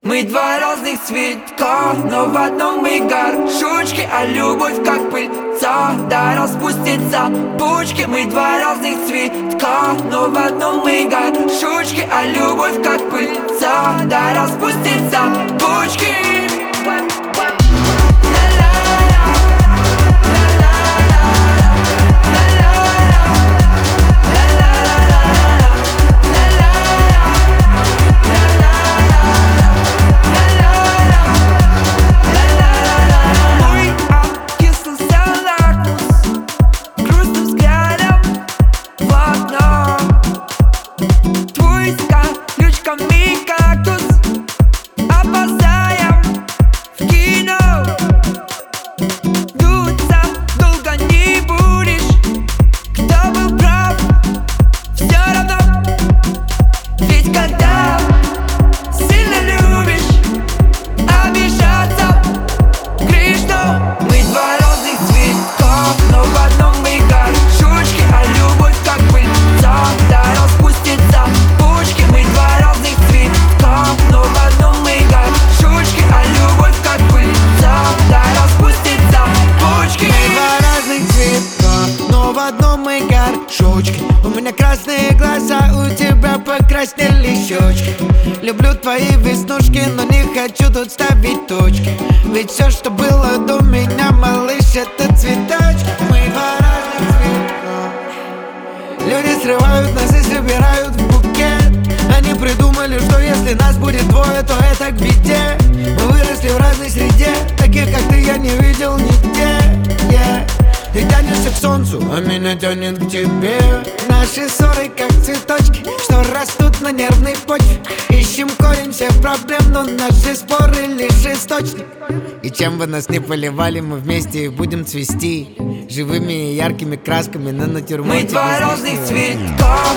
Мы два разных цветка, но в одном мы горшочке. А любовь как пыльца, да распустится почки. Мы два разных цветка, но в одном мы горшочке. А любовь как пыльца, да распустится почки. У меня красные глаза, у тебя покраснели щечки. Люблю твои веснушки, но не хочу тут ставить точки. Ведь все, что было до меня, малыш, это цветочки. Мы два разных цвета. Люди срывают нас и собирают в букет. Они придумали, что если нас будет двое, то это к беде. Мы выросли в разной среде, таких как ты я не видел нигде. Ты тянешься к солнцу, а меня тянет к тебе. Наши ссоры как цветочки, что растут на нервной почве. Ищем корень всех проблем, но наши споры лишь источник. И чем бы нас ни поливали, мы вместе будем цвести живыми и яркими красками на натюрморте. Мы два разных цветка,